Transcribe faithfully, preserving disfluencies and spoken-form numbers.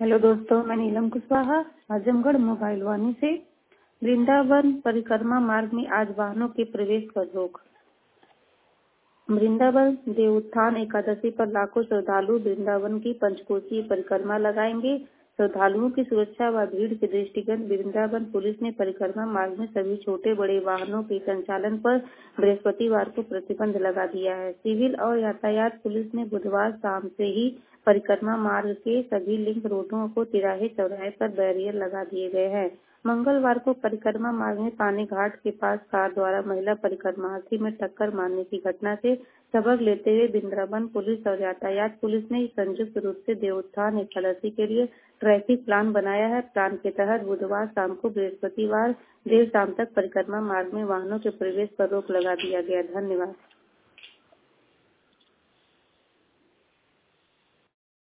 Hello दोस्तों, मैं Neelam Kushwaha Azamgarh mobile Vani से। वृंदावन परिक्रमा मार्ग में आज वाहनों के प्रवेश पर रोक। वृंदावन देवोत्थान एकादशी पर लाखों श्रद्धालु वृंदावन की पंचकोशीय परिक्रमा लगाएंगे। श्रद्धालुओं की सुरक्षा व भीड़ के दृष्टिगत वृंदावन पुलिस ने परिक्रमा मार्ग में सभी छोटे बड़े वाहनों के संचालन पर बृहस्पतिवार को प्रतिबंध लगा दिया है। सिविल और यातायात पुलिस ने बुधवार शाम से ही परिक्रमा मार्ग के सभी लिंक रोडों को तिराहे चौराहे पर बैरियर लगा दिए गए हैं। मंगलवार को परिक्रमा मार्ग में पानी घाट के पास कार द्वारा महिला परिक्रमार्थी में टक्कर मारने की घटना से सबक लेते हुए वृंदावन पुलिस और यातायात पुलिस ने संयुक्त रूप से देवोत्थान एकादशी के लिए ट्रैफिक प्लान बनाया है। प्लान के तहत बुधवार शाम को बृहस्पतिवार देर शाम तक परिक्रमा मार्ग में वाहनों के प्रवेश पर रोक लगा दिया गया। धन्यवाद।